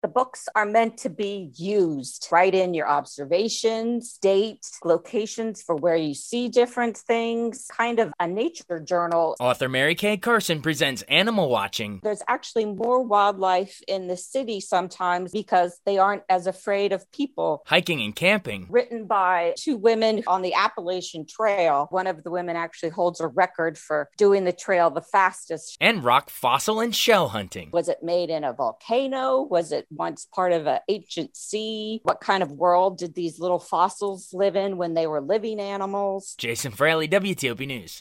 The books are meant to be used. Write in your observations, dates, locations for where you see different things, kind of a nature journal. Author Mary Kay Carson presents Animal Watching. There's actually more wildlife in the city sometimes because they aren't as afraid of people. Hiking and camping. Written by two women on the Appalachian Trail. One of the women actually holds a record for doing the trail the fastest. And rock fossil and shell hunting. Was it made in a volcano? Was it once part of an ancient sea? What kind of world did these little fossils live in when they were living animals? Jason Fraley, WTOP News.